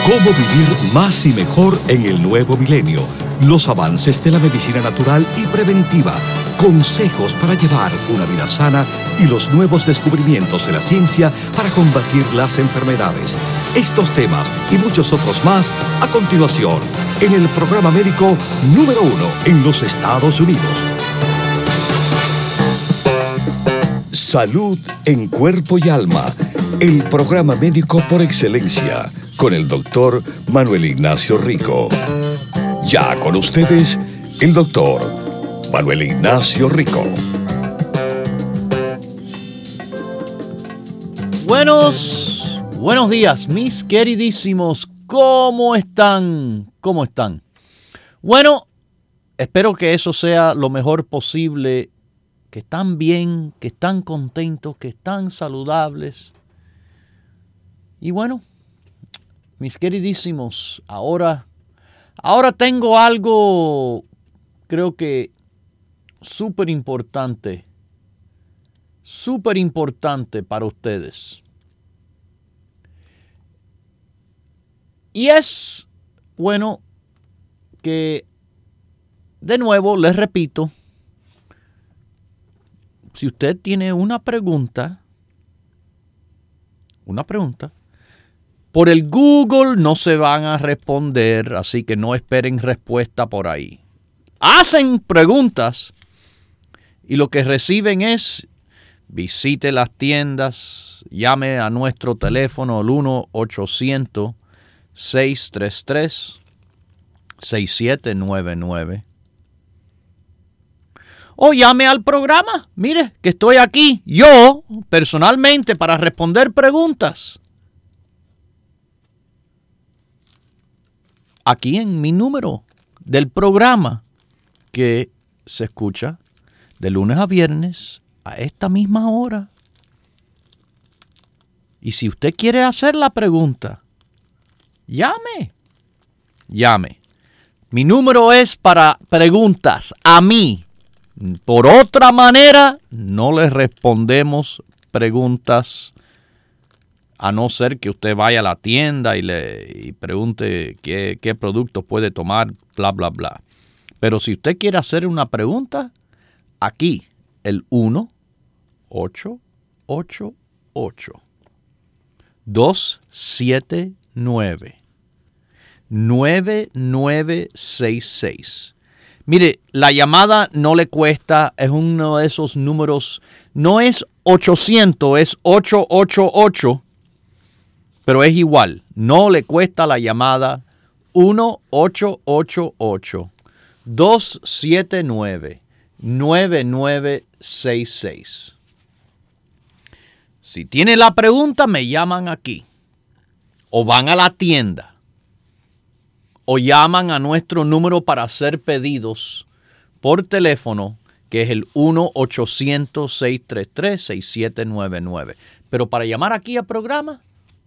Cómo vivir más y mejor en el nuevo milenio. Los avances de la medicina natural y preventiva. Consejos para llevar una vida sana y los nuevos descubrimientos de la ciencia para combatir las enfermedades. Estos temas y muchos otros más a continuación en el programa médico número 1 en los Estados Unidos. Salud en cuerpo y alma. El programa médico por excelencia con el doctor Manuel Ignacio Rico. Ya con ustedes, el doctor Manuel Ignacio Rico. Buenos días, mis queridísimos. ¿Cómo están? ¿Cómo están? Bueno, espero que eso sea lo mejor posible, que están bien, que están contentos, que están saludables. Y bueno, mis queridísimos, ahora tengo algo, creo que súper importante para ustedes. Y es, bueno, que de nuevo les repito, si usted tiene una pregunta, por el Google no se van a responder, así que no esperen respuesta por ahí. Hacen preguntas y lo que reciben es, visite las tiendas, llame a nuestro teléfono al 1-800-633-6799 o llame al programa. Mire, que estoy aquí, yo, personalmente, para responder preguntas. Aquí en mi número del programa que se escucha de lunes a viernes a esta misma hora. Y si usted quiere hacer la pregunta, llame. Mi número es para preguntas a mí. Por otra manera, no le respondemos preguntas a no ser que usted vaya a la tienda y pregunte qué productos puede tomar, bla, bla, bla. Pero si usted quiere hacer una pregunta, aquí, el 1-888-279-9966. Mire, la llamada no le cuesta, es uno de esos números, no es 800, es 888. Pero es igual, no le cuesta la llamada 1-888-279-9966. Si tiene la pregunta, me llaman aquí. O van a la tienda. O llaman a nuestro número para hacer pedidos por teléfono, que es el 1-800-633-6799. Pero para llamar aquí al programa,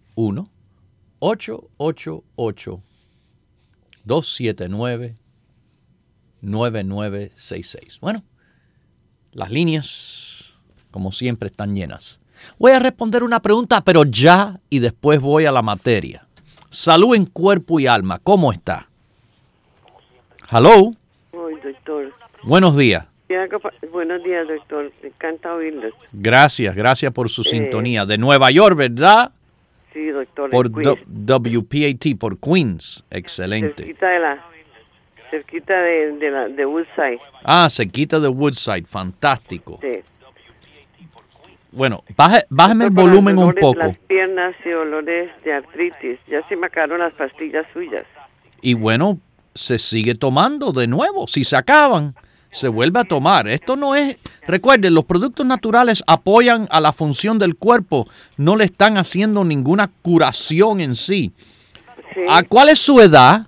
1-888-279-9966. Bueno, las líneas, como siempre, están llenas. Voy a responder una pregunta, pero ya, y después voy a la materia. Salud en cuerpo y alma, ¿cómo está? Hello. Hoy, doctor. Buenos días. Buenos días, doctor. Me encanta oírlos. Gracias por su sintonía. De Nueva York, ¿verdad? Sí, doctor. Por WPAT, por Queens. Excelente. Cerquita de Woodside. Cerquita de Woodside. Fantástico. Sí. Bueno, bájame el volumen un poco. Las piernas y olores de artritis. Ya se me acabaron las pastillas suyas. Y bueno, se sigue tomando de nuevo. Si se acaban, se vuelve a tomar. Esto no es... Recuerden, los productos naturales apoyan a la función del cuerpo. No le están haciendo ninguna curación en sí. Sí. ¿Cuál es su edad?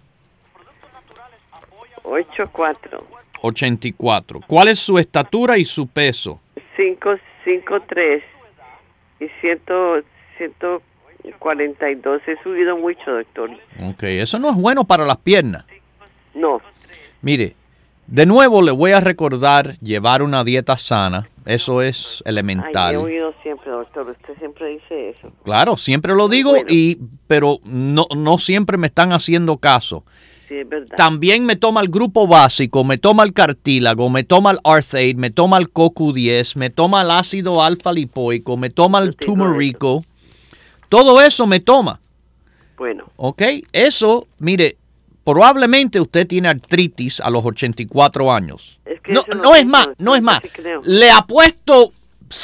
84. 84. ¿Cuál es su estatura y su peso? 5'3" y 142. He subido mucho, doctor. Ok, eso no es bueno para las piernas. No. Mire, De nuevo, le voy a recordar llevar una dieta sana. Eso es Ay, elemental. he oído siempre, doctor, usted siempre dice eso. Claro, siempre lo digo, Bueno. pero no siempre me están haciendo caso. Sí, es verdad. También me toma el grupo básico, me toma el cartílago, me toma el Arthaid, me toma el CoQ10, me toma el ácido alfa-lipoico, me toma el Yo tengo turmerico. Todo eso me toma. Bueno, ¿Ok? Eso, mire, probablemente usted tiene artritis a los 84 años. es que No, eso no es tengo, más, doctor, no es yo más. sí creo. Le apuesto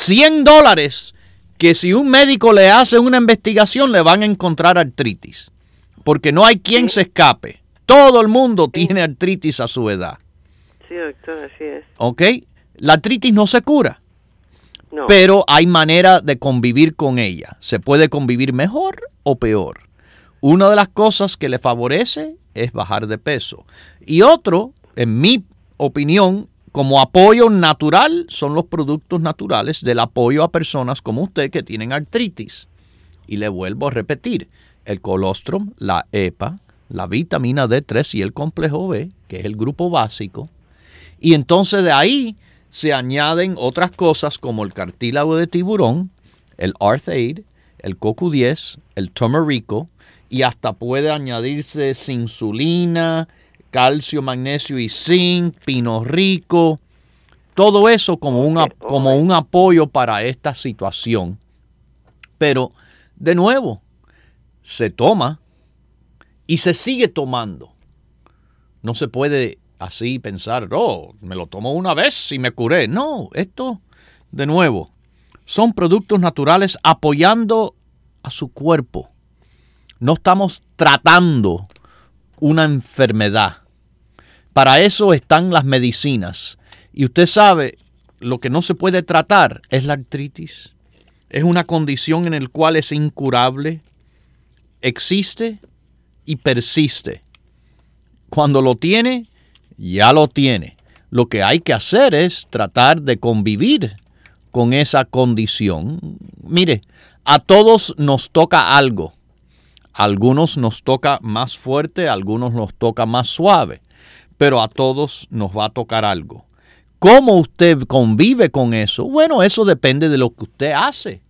$100 que si un médico le hace una investigación le van a encontrar artritis. Porque no hay quien se escape. Todo el mundo tiene artritis a su edad. Sí, doctor, así es. ¿Ok? La artritis no se cura, No, pero hay manera de convivir con ella. Se puede convivir mejor o peor. Una de las cosas que le favorece es bajar de peso. Y otro, en mi opinión, como apoyo natural, son los productos naturales del apoyo a personas como usted que tienen artritis. Y le vuelvo a repetir, el colostrum, la EPA, la vitamina D3 y el complejo B, que es el grupo básico. Y entonces de ahí se añaden otras cosas como el cartílago de tiburón, el Arthaid, el CoQ10, el turmerico, y hasta puede añadirse insulina, calcio, magnesio y zinc, pino rico, todo eso como un apoyo para esta situación. Pero, de nuevo, se toma y se sigue tomando. No se puede así pensar, oh, me lo tomo una vez y me curé. No, esto, de nuevo, son productos naturales apoyando a su cuerpo. No estamos tratando una enfermedad. Para eso están las medicinas. Y usted sabe, lo que no se puede tratar es la artritis. Es una condición en la cual es incurable, existe y persiste. Cuando lo tiene, ya lo tiene. Lo que hay que hacer es tratar de convivir con esa condición. Mire, a todos nos toca algo. A algunos nos toca más fuerte, a algunos nos toca más suave, pero a todos nos va a tocar algo. ¿Cómo usted convive con eso? Bueno, eso depende de lo que usted hace.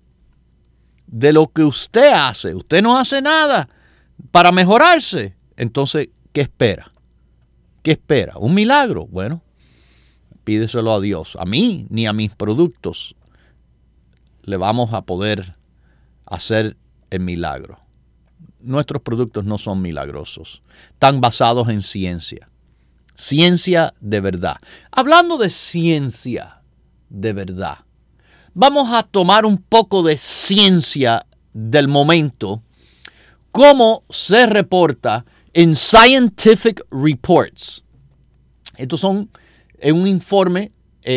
De lo que usted hace. Usted no hace nada para mejorarse. Entonces, ¿qué espera? ¿Qué espera? ¿Un milagro? Bueno, pídeselo a Dios. A mí ni a mis productos le vamos a poder hacer el milagro. Nuestros productos no son milagrosos. Están basados en ciencia. Ciencia de verdad. Hablando de ciencia de verdad, vamos a tomar un poco de ciencia del momento, como se reporta en Scientific Reports. Estos son un informe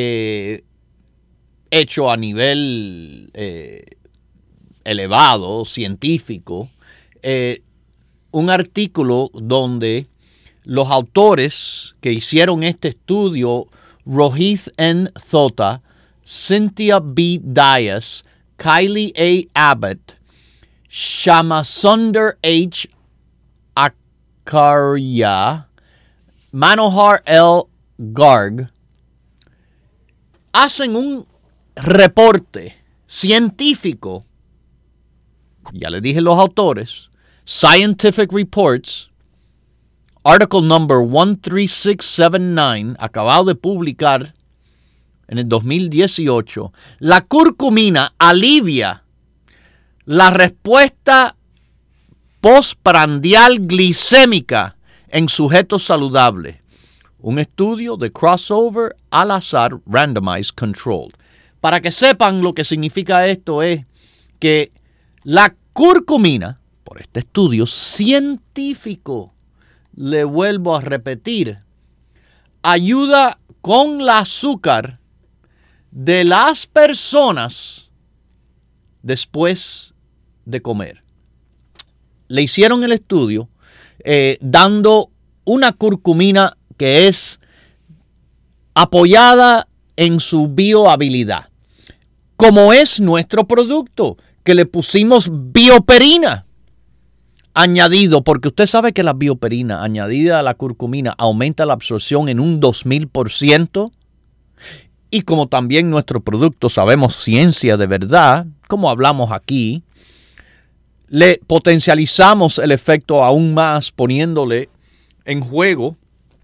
hecho a nivel elevado, científico, un artículo donde los autores que hicieron este estudio, Rohit N. Thota, Cynthia B. Dias, Kylie A. Abbott, Shamasunder H. Akarya, Manohar L. Garg, hacen un reporte científico. Ya les dije los autores. Scientific Reports, article number 13679, acabado de publicar en el 2018. La curcumina alivia la respuesta postprandial glicémica en sujetos saludables. Un estudio de crossover al azar randomized controlled. Para que sepan lo que significa esto es que la curcumina, por este estudio científico, le vuelvo a repetir, ayuda con el azúcar de las personas después de comer. Le hicieron el estudio dando una curcumina que es apoyada en su biohabilidad, como es nuestro producto, que le pusimos bioperina. añadido, porque usted sabe que la bioperina añadida a la curcumina aumenta la absorción en un 2000%. Y como también nuestro producto sabemos ciencia de verdad, como hablamos aquí, le potencializamos el efecto aún más poniéndole en juego,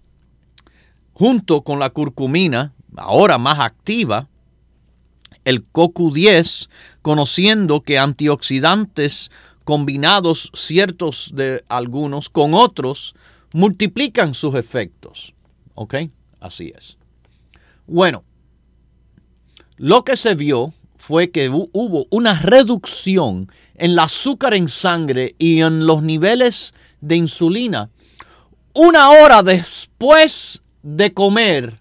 junto con la curcumina, ahora más activa, el CoQ10, conociendo que antioxidantes combinados, ciertos de algunos con otros, multiplican sus efectos. ¿Ok? Así es. Bueno, lo que se vio fue que hubo una reducción en el azúcar en sangre y en los niveles de insulina 1 hora después de comer,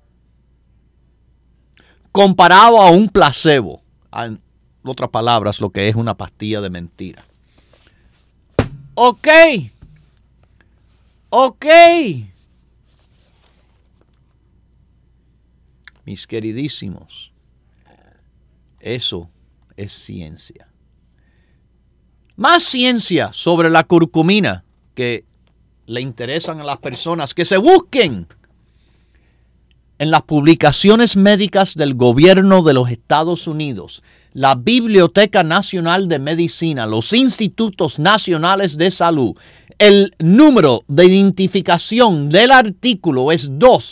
comparado a un placebo. En otras palabras, lo que es una pastilla de mentira. Ok. Mis queridísimos, eso es ciencia. Más ciencia sobre la curcumina que le interesan a las personas, que se busquen en las publicaciones médicas del gobierno de los Estados Unidos, la Biblioteca Nacional de Medicina, los Institutos Nacionales de Salud. El número de identificación del artículo es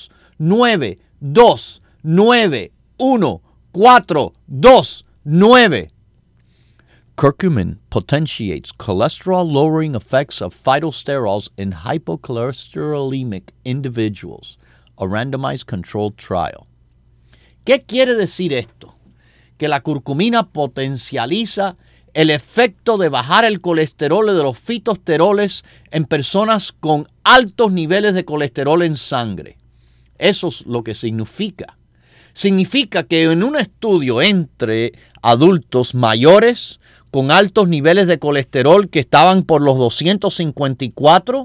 29291429. Curcumin potentiates cholesterol-lowering effects of phytosterols in hypocholesterolemic individuals. A randomized controlled trial. ¿Qué quiere decir esto? Que la curcumina potencializa el efecto de bajar el colesterol de los fitosteroles en personas con altos niveles de colesterol en sangre. Eso es lo que significa. Significa que en un estudio entre adultos mayores con altos niveles de colesterol que estaban por los 254,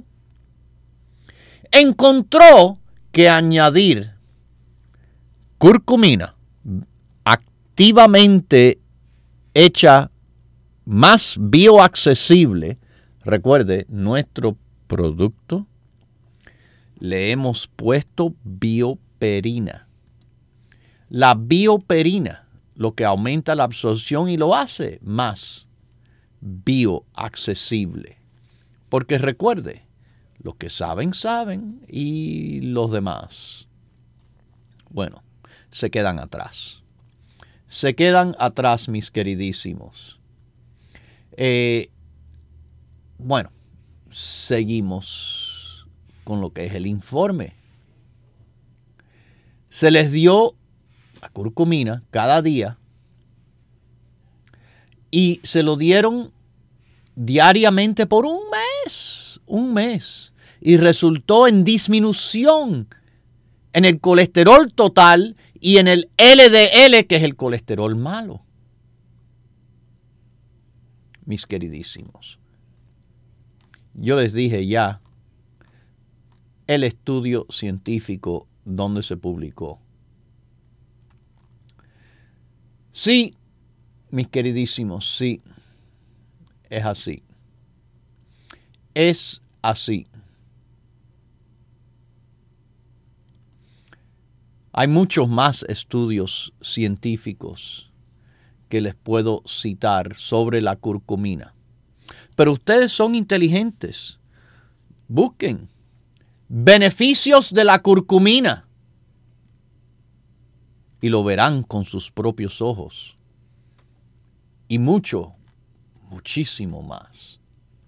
encontró que añadir curcumina activamente hecha más bioaccesible, recuerde, nuestro producto, le hemos puesto bioperina. La bioperina, lo que aumenta la absorción y lo hace más bioaccesible. Porque recuerde, los que saben, saben, y los demás, bueno, se quedan atrás. Se quedan atrás, mis queridísimos. Bueno, seguimos con lo que es el informe. Se les dio la curcumina cada día y se lo dieron diariamente por un mes, y resultó en disminución en el colesterol total y en el LDL, que es el colesterol malo. Mis queridísimos, yo les dije ya el estudio científico donde se publicó. Sí, mis queridísimos, sí, es así. Es así. Hay muchos más estudios científicos que les puedo citar sobre la curcumina. Pero ustedes son inteligentes. Busquen beneficios de la curcumina y lo verán con sus propios ojos. Y muchísimo más.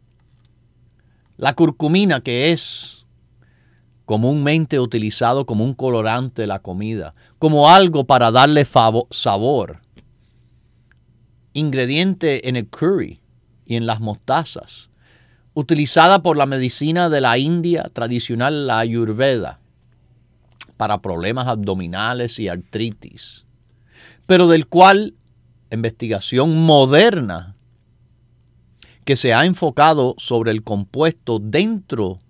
La curcumina, que es comúnmente utilizado como un colorante de la comida, como algo para darle sabor, ingrediente en el curry y en las mostazas, utilizada por la medicina de la India tradicional, la Ayurveda, para problemas abdominales y artritis, pero del cual investigación moderna que se ha enfocado sobre el compuesto dentro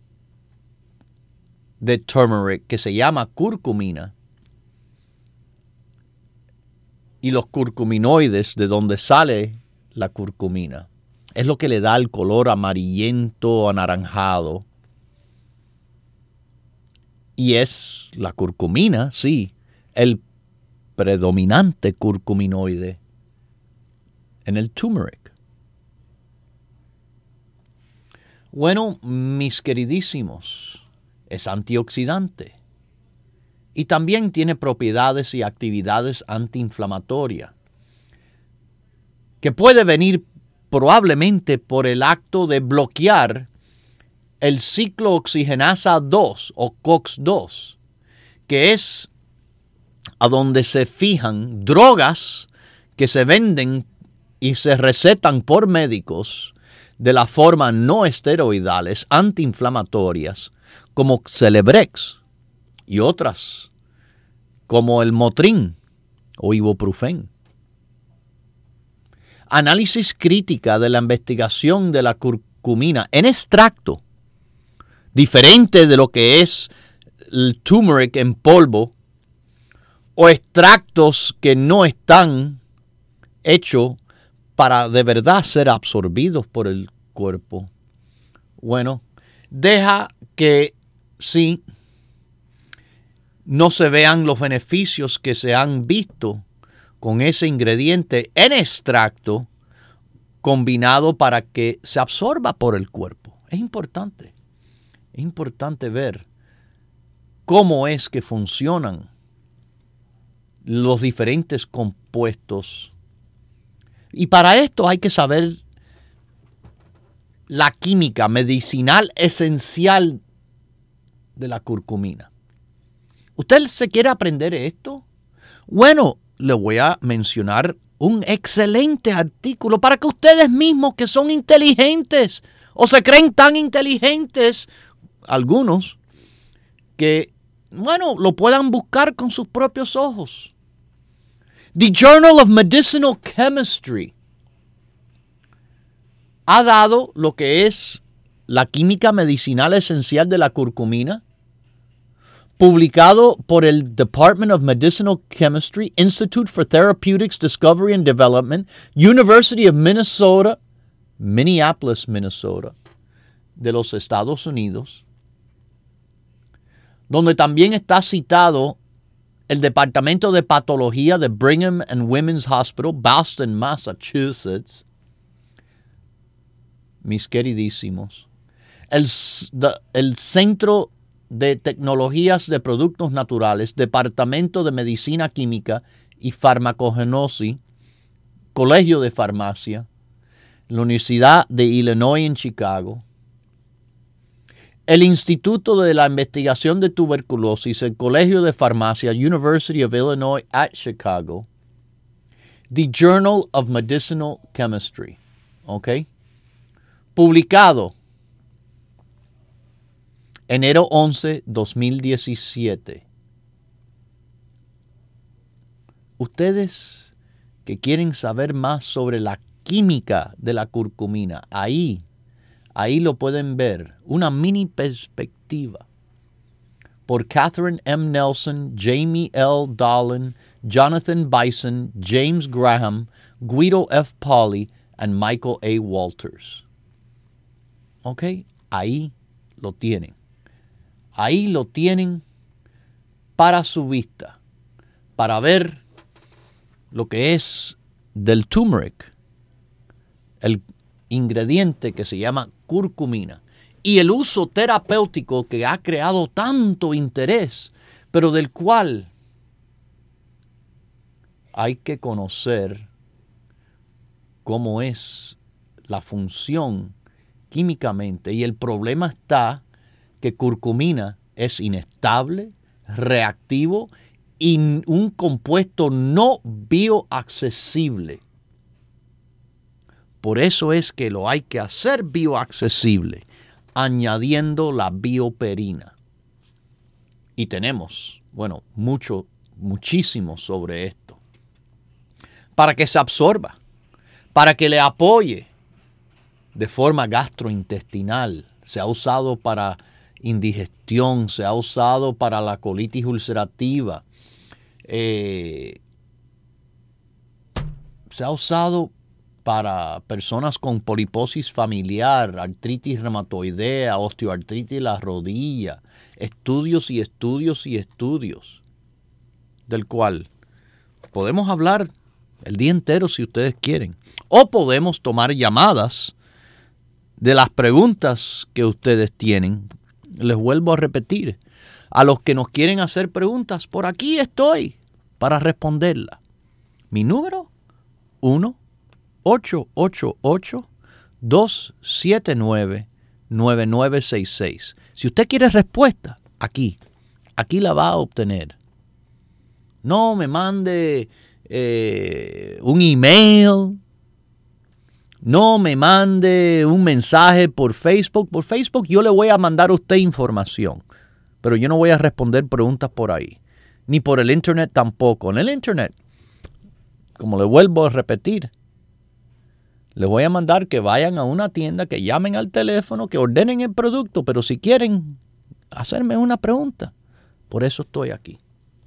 de turmeric, que se llama curcumina, y los curcuminoides de donde sale la curcumina, Es lo que le da el color amarillento, anaranjado. Y es la curcumina, sí, el predominante curcuminoide en el turmeric. Bueno, mis queridísimos, es antioxidante y también tiene propiedades y actividades antiinflamatorias que puede venir probablemente por el acto de bloquear el ciclooxigenasa 2 o COX-2, que es a donde se fijan drogas que se venden y se recetan por médicos de la forma no esteroidales antiinflamatorias como Celebrex y otras como el Motrin o Ibuprofen. Análisis crítica de la investigación de la curcumina en extracto, diferente de lo que es el turmeric en polvo o extractos que no están hechos para de verdad ser absorbidos por el cuerpo. Bueno, deja que sí no se vean los beneficios que se han visto con ese ingrediente en extracto combinado para que se absorba por el cuerpo. Es importante ver cómo es que funcionan los diferentes compuestos. Y para esto hay que saber la química medicinal esencial de la curcumina. ¿Usted se quiere aprender esto? Bueno, le voy a mencionar un excelente artículo para que ustedes mismos que son inteligentes o se creen tan inteligentes, algunos, que, bueno, lo puedan buscar con sus propios ojos. The Journal of Medicinal Chemistry ha dado lo que es la química medicinal esencial de la curcumina, publicado por el Department of Medicinal Chemistry, Institute for Therapeutics Discovery and Development, University of Minnesota, Minneapolis, Minnesota, de los Estados Unidos, donde también está citado el Departamento de Patología de Brigham and Women's Hospital, Boston, Massachusetts. Mis queridísimos, el Centro de Tecnologías de Productos Naturales, Departamento de Medicina Química y Farmacogenosis, Colegio de Farmacia, la Universidad de Illinois en Chicago, el Instituto de la Investigación de Tuberculosis, el Colegio de Farmacia, University of Illinois at Chicago, The Journal of Medicinal Chemistry, ¿ok? Publicado enero 11, 2017. Ustedes que quieren saber más sobre la química de la curcumina, ahí lo pueden ver, una mini perspectiva por Catherine M. Nelson, Jamie L. Dolan, Jonathan Bison, James Graham, Guido F. Pauly, and Michael A. Walters. ¿Ok? Ahí lo tienen. Ahí lo tienen para su vista, para ver lo que es del turmeric, el ingrediente que se llama curcumina, y el uso terapéutico que ha creado tanto interés, pero del cual hay que conocer cómo es la función químicamente. Y el problema está que curcumina es inestable, reactivo y un compuesto no bioaccesible. Por eso es que lo hay que hacer bioaccesible, añadiendo la bioperina. Y tenemos, bueno, muchísimo sobre esto. Para que se absorba, para que le apoye de forma gastrointestinal. Se ha usado para indigestión, se ha usado para la colitis ulcerativa, se ha usado para personas con poliposis familiar, artritis reumatoidea, osteoartritis de la rodilla, estudios y estudios y estudios, del cual podemos hablar el día entero si ustedes quieren, o podemos tomar llamadas de las preguntas que ustedes tienen. Les vuelvo a repetir, a los que nos quieren hacer preguntas, por aquí estoy para responderlas. Mi número, 1-888-279-9966. Si usted quiere respuesta, aquí la va a obtener. No me mande un email, no me mande un mensaje por Facebook. Por Facebook yo le voy a mandar a usted información, pero yo no voy a responder preguntas por ahí, ni por el Internet tampoco. En el Internet, como le vuelvo a repetir, les voy a mandar que vayan a una tienda, que llamen al teléfono, que ordenen el producto, pero si quieren hacerme una pregunta, por eso estoy aquí.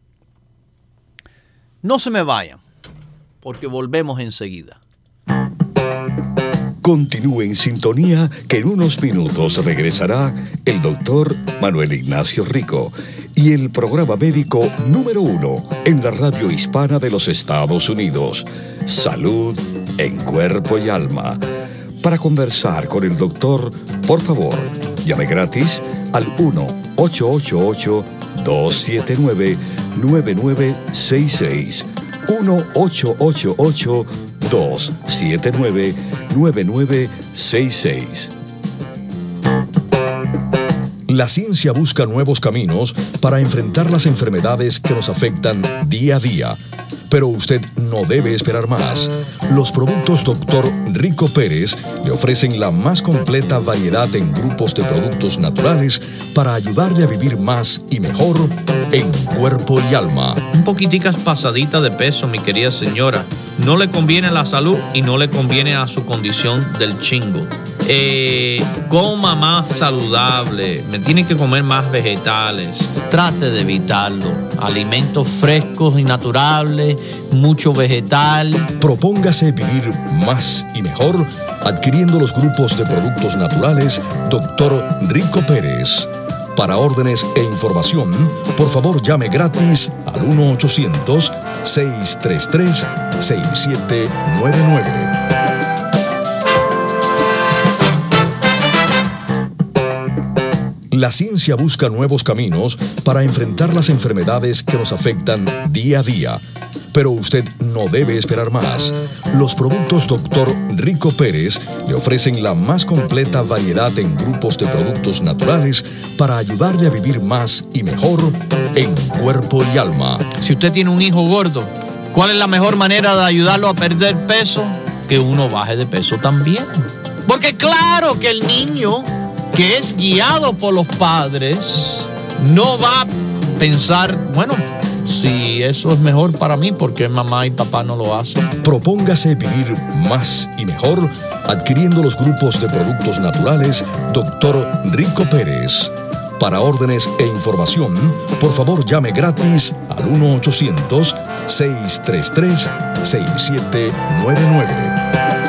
No se me vayan, porque volvemos enseguida. Continúe en sintonía, que en unos minutos regresará el doctor Manuel Ignacio Rico y el programa médico número 1 en la radio hispana de los Estados Unidos, Salud en Cuerpo y Alma. Para conversar con el doctor, por favor, llame gratis al 1-888-279-9966. 1-888-279-9966. La ciencia busca nuevos caminos para enfrentar las enfermedades que nos afectan día a día. Pero usted no debe esperar más. Los productos Dr. Rico Pérez le ofrecen la más completa variedad en grupos de productos naturales para ayudarle a vivir más y mejor en cuerpo y alma. Un poquiticas pasadita de peso, mi querida señora. No le conviene a la salud y no le conviene a su condición del chingo. Coma más saludable, me tiene que comer más vegetales. Trate de evitarlo. Alimentos frescos y naturales, mucho vegetal. Propóngase vivir más y mejor adquiriendo los grupos de productos naturales Dr. Rico Pérez. Para órdenes e información, por favor llame gratis al 1-800-633-6799. La ciencia busca nuevos caminos para enfrentar las enfermedades que nos afectan día a día. Pero usted no debe esperar más. Los productos Dr. Rico Pérez le ofrecen la más completa variedad en grupos de productos naturales para ayudarle a vivir más y mejor en cuerpo y alma. Si usted tiene un hijo gordo, ¿cuál es la mejor manera de ayudarlo a perder peso? Que uno baje de peso también. Porque claro que el niño que es guiado por los padres no va a pensar, bueno, si eso es mejor para mí, ¿por qué mamá y papá no lo hacen? Propóngase vivir más y mejor adquiriendo los grupos de productos naturales Dr. Rico Pérez. Para órdenes e información, por favor llame gratis al 1-800-633-6799.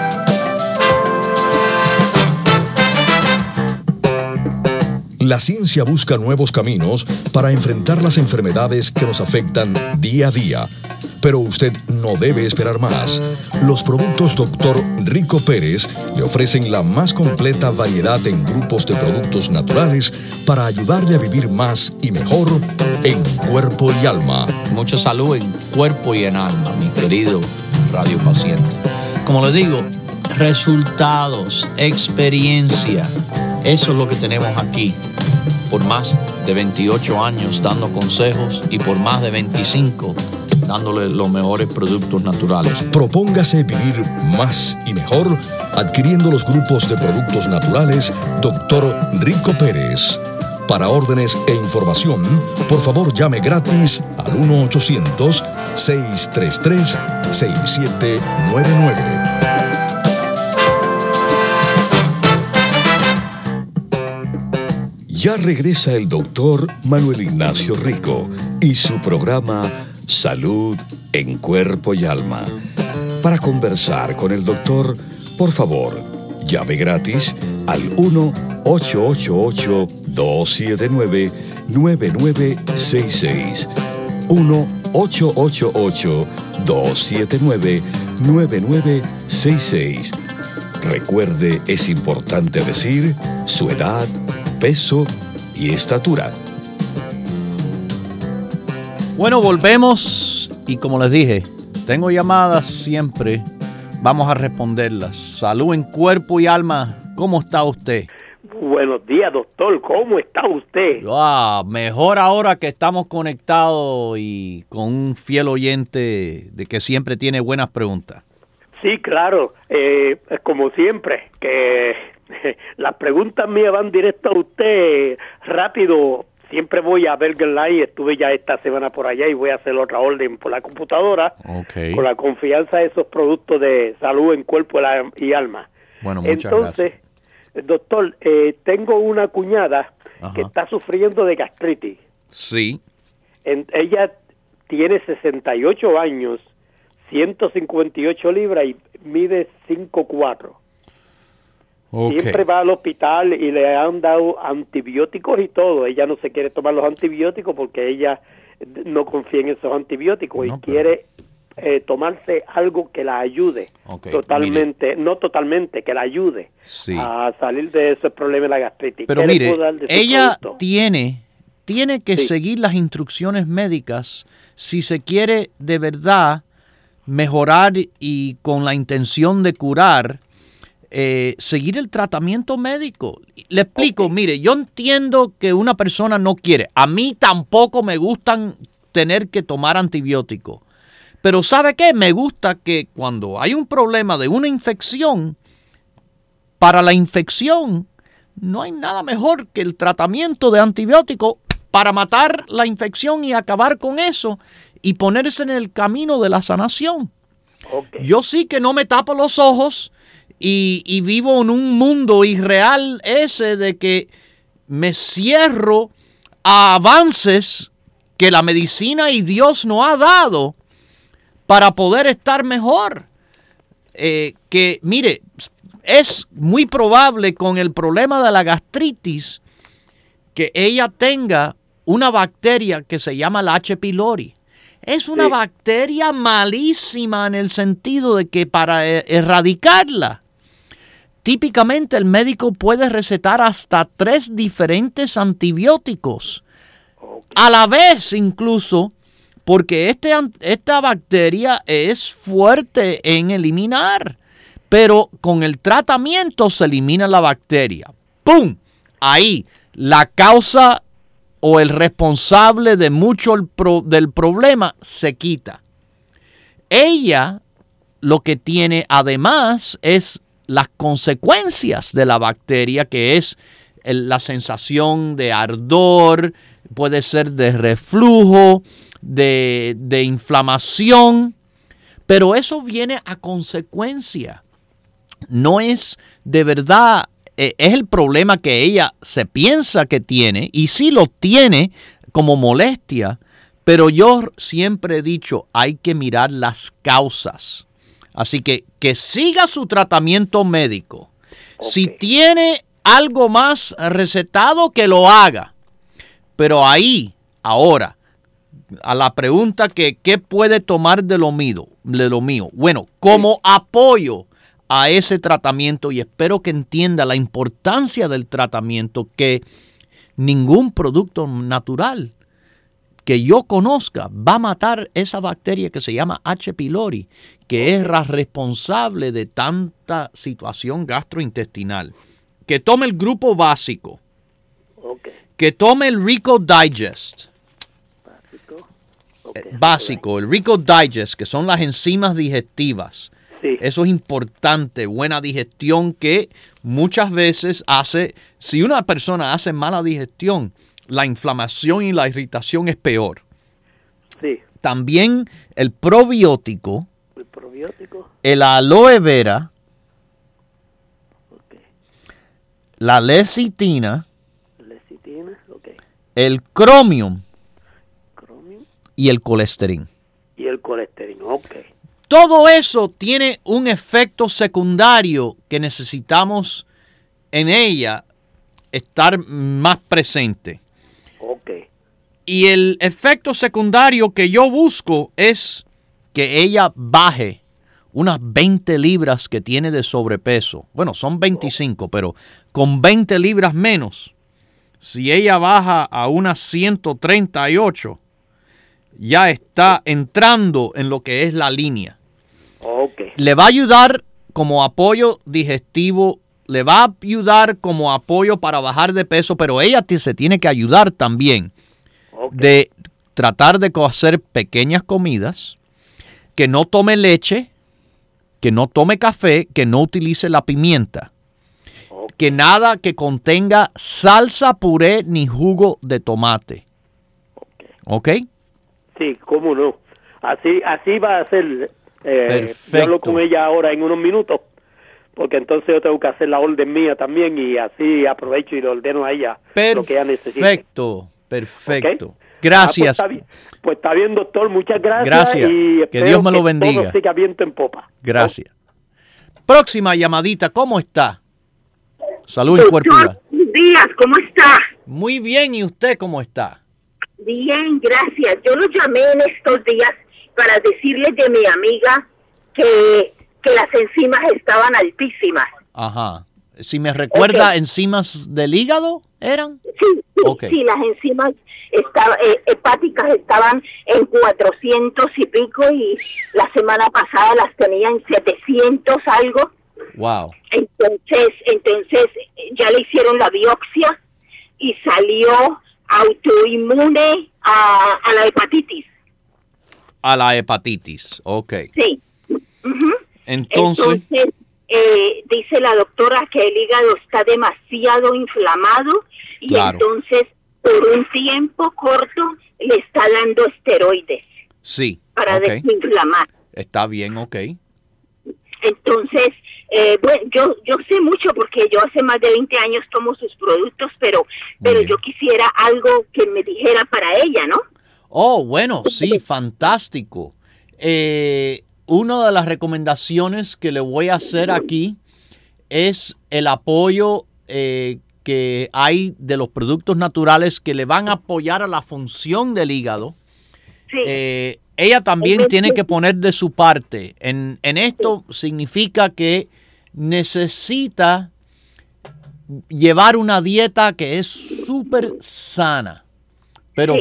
La ciencia busca nuevos caminos para enfrentar las enfermedades que nos afectan día a día. Pero usted no debe esperar más. Los productos Dr. Rico Pérez le ofrecen la más completa variedad en grupos de productos naturales para ayudarle a vivir más y mejor en cuerpo y alma. Mucha salud en cuerpo y en alma, mi querido radio paciente. Como les digo, resultados, experiencia, eso es lo que tenemos aquí. Por más de 28 años dando consejos y por más de 25 dándole los mejores productos naturales. Propóngase vivir más y mejor adquiriendo los grupos de productos naturales Dr. Rico Pérez. Para órdenes e información, por favor llame gratis al 1-800-633-6799. Ya regresa el doctor Manuel Ignacio Rico y su programa Salud en Cuerpo y Alma. Para conversar con el doctor, por favor, llame gratis al 1-888-279-9966. 1-888-279-9966. Recuerde, es importante decir su edad, peso y estatura. Bueno, volvemos y como les dije, tengo llamadas siempre, vamos a responderlas. Salud en cuerpo y alma, ¿cómo está usted? Buenos días, doctor, ¿cómo está usted? Mejor ahora que estamos conectados y con un fiel oyente de que siempre tiene buenas preguntas. Sí, claro, como siempre, que las preguntas mías van directo a usted, rápido. Siempre voy a Burger Line, estuve ya esta semana por allá y voy a hacer otra orden por la computadora, con la confianza de esos productos de salud en cuerpo y alma. Bueno, muchas Entonces, gracias. Doctor, tengo una cuñada que está sufriendo de gastritis. Sí. Ella tiene 68 años, 158 libras y mide 5'4". Siempre va al hospital y le han dado antibióticos y todo. Ella no se quiere tomar los antibióticos porque ella no confía en esos antibióticos y quiere tomarse algo que la ayude totalmente, no totalmente, que la ayude a salir de ese problema de la gastritis. Pero mire, ella tiene que seguir las instrucciones médicas si se quiere de verdad mejorar y con la intención de curar. Seguir el tratamiento médico. Le explico, mire, yo entiendo que una persona no quiere. A mí tampoco me gustan tener que tomar antibióticos. Pero ¿sabe qué? Me gusta que cuando hay un problema de una infección, para la infección no hay nada mejor que el tratamiento de antibióticos para matar la infección y acabar con eso y ponerse en el camino de la sanación. Yo sí que no me tapo los ojos y vivo en un mundo irreal ese de que me cierro a avances que la medicina y Dios nos ha dado para poder estar mejor. Que mire, es muy probable con el problema de la gastritis que ella tenga una bacteria que se llama la H. pylori. Es una bacteria malísima en el sentido de que para erradicarla, típicamente el médico puede recetar hasta 3 diferentes antibióticos a la vez incluso, porque esta bacteria es fuerte en eliminar, pero con el tratamiento se elimina la bacteria. ¡Pum! Ahí, la causa o el responsable de mucho del problema se quita. Ella lo que tiene además es las consecuencias de la bacteria, que es la sensación de ardor, puede ser de reflujo, de inflamación, pero eso viene a consecuencia. No es de verdad, es el problema que ella se piensa que tiene, y sí lo tiene como molestia, pero yo siempre he dicho, hay que mirar las causas. Así que siga su tratamiento médico. Si tiene algo más recetado, que lo haga. Pero ahí, ahora, a la pregunta que ¿qué puede tomar de lo mío? Bueno, como apoyo a ese tratamiento, y espero que entienda la importancia del tratamiento, que ningún producto natural que yo conozca va a matar esa bacteria que se llama H. pylori, que es la responsable de tanta situación gastrointestinal. Que tome el grupo básico. Que tome el Rico Digest. Básico, el Rico Digest, que son las enzimas digestivas. Eso es importante, buena digestión, que muchas veces hace, si una persona hace mala digestión, la inflamación y la irritación es peor. También el probiótico, el aloe vera, la lecitina, el cromium y el colesterol. todo eso tiene un efecto secundario que necesitamos en ella estar más presente. Ok. Y el efecto secundario que yo busco es que ella baje unas 20 libras que tiene de sobrepeso. Bueno, son 25, pero con 20 libras menos, si ella baja a unas 138, ya está entrando en lo que es la línea. Okay. Le va a ayudar como apoyo digestivo, le va a ayudar como apoyo para bajar de peso, pero ella se tiene que ayudar también de tratar de hacer pequeñas comidas, que no tome leche, que no tome café, que no utilice la pimienta, que nada que contenga salsa, puré ni jugo de tomate. ¿Ok? Sí, cómo no. Así va a ser. Perfecto. Yo hablo con ella ahora en unos minutos, porque entonces yo tengo que hacer la orden mía también y así aprovecho y le ordeno a ella lo que ella necesite. Perfecto. ¿Okay? Gracias. Pues está bien, doctor. Muchas gracias. Gracias. Y que Dios me lo bendiga. Todo siga viento en popa. Gracias. Próxima llamadita. ¿Cómo está? Salud en cuerpo. Buenos días. ¿Cómo está? Muy bien. ¿Y usted cómo está? Bien, gracias. Yo lo llamé en estos días para decirle de mi amiga que las enzimas estaban altísimas. Ajá. Si me recuerda, enzimas del hígado, ¿eran? Sí, las enzimas hepáticas estaban en 400 y pico y la semana pasada las tenía en 700 algo. Wow. Entonces ya le hicieron la biopsia y salió autoinmune a la hepatitis. A la hepatitis, ok. Sí. Uh-huh. Entonces dice la doctora que el hígado está demasiado inflamado y claro. Entonces por un tiempo corto le está dando esteroides. Sí. Para desinflamar. Está bien, ok. Entonces, bueno, yo sé mucho porque yo hace más de 20 años tomo sus productos, pero yo quisiera algo que me dijera para ella, ¿no? Oh, bueno, sí, fantástico. Una de las recomendaciones que le voy a hacer aquí es el apoyo que hay de los productos naturales que le van a apoyar a la función del hígado. Sí. Ella también tiene que poner de su parte. En esto significa que necesita llevar una dieta que es súper sana, pero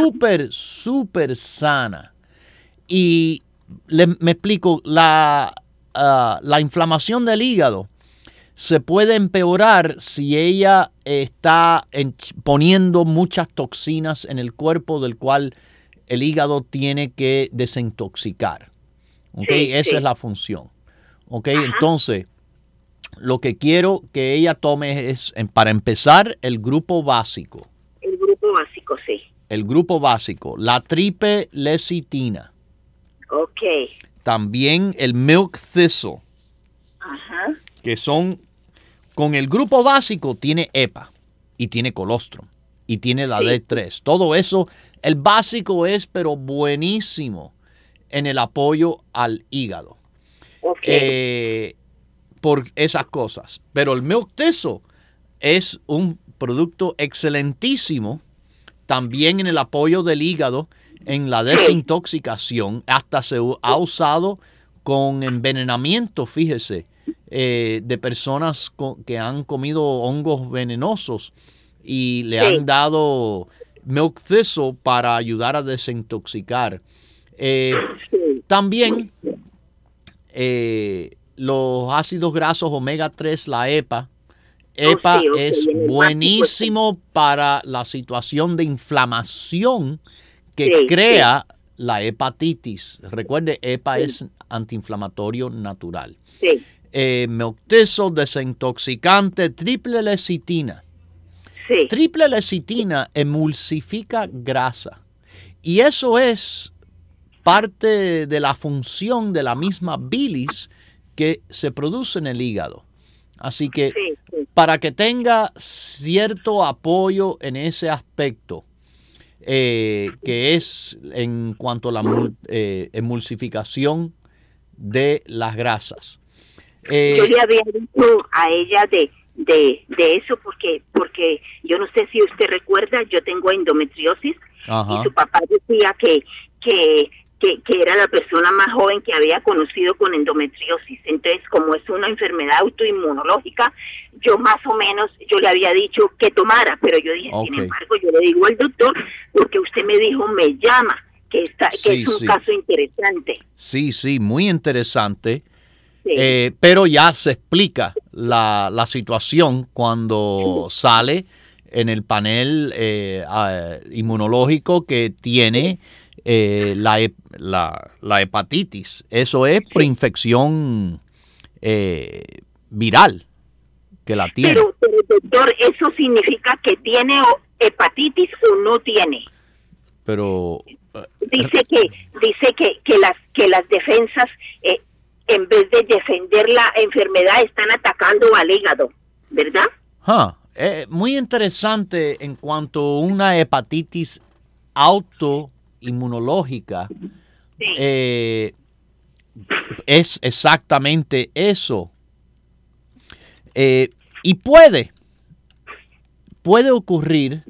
súper sana. Y me explico, la inflamación del hígado se puede empeorar si ella está poniendo muchas toxinas en el cuerpo del cual el hígado tiene que desintoxicar. ¿Okay? Esa es la función. ¿Okay? Entonces, lo que quiero que ella tome es, para empezar, el grupo básico. El grupo básico, sí. El grupo básico, la triple lecitina. Ok. También el milk thistle. Ajá. Que son, con el grupo básico tiene EPA y tiene colostrum y tiene la D3. Todo eso, el básico es pero buenísimo en el apoyo al hígado. Okay. Por esas cosas. Pero el milk thistle es un producto excelentísimo también en el apoyo del hígado, en la desintoxicación. Hasta se ha usado con envenenamiento, fíjese, de personas que han comido hongos venenosos y le han dado milk thistle para ayudar a desintoxicar. También los ácidos grasos omega 3, la EPA. EPA es buenísimo para la situación de inflamación que crea la hepatitis. Recuerde, EPA es antiinflamatorio natural. Sí. Milk thistle, desintoxicante, triple lecitina. Sí. Triple lecitina emulsifica grasa. Y eso es parte de la función de la misma bilis que se produce en el hígado. Así que para que tenga cierto apoyo en ese aspecto, que es en cuanto a la emulsificación de las grasas. Yo le había dicho a ella de eso porque yo no sé si usted recuerda, yo tengo endometriosis. Ajá. Y su papá decía que era la persona más joven que había conocido con endometriosis. Entonces, como es una enfermedad autoinmunológica, yo más o menos, yo le había dicho que tomara, pero yo dije, sin embargo, yo le digo al doctor, porque usted me dijo, me llama, que es un caso interesante. Sí, muy interesante. Sí. Pero ya se explica la situación cuando sale en el panel inmunológico que tiene la hepatitis. Eso es por infección viral que la tiene. Pero, doctor, ¿eso significa que tiene hepatitis o no tiene? Pero dice que las defensas en vez de defender la enfermedad están atacando al hígado, ¿verdad? Muy interesante en cuanto a una hepatitis autoinmunológica. Sí. Es exactamente eso. Y puede ocurrir,